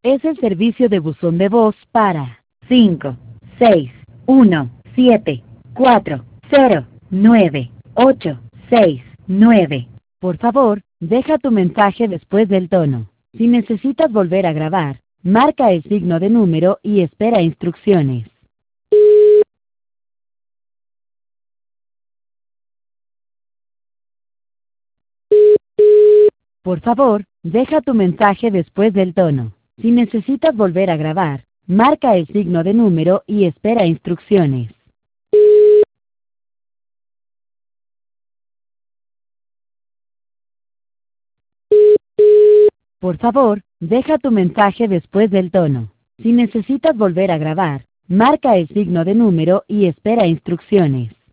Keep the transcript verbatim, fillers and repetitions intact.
Es el servicio de buzón de voz para cinco seis uno siete cuatro cero nueve ocho seis nueve. Por favor, deja tu mensaje después del tono. Si necesitas volver a grabar, marca el signo de número y espera instrucciones. Por favor, deja tu mensaje después del tono. Si necesitas volver a grabar, marca el signo de número y espera instrucciones. Por favor, deja tu mensaje después del tono. Si necesitas volver a grabar, marca el signo de número y espera instrucciones.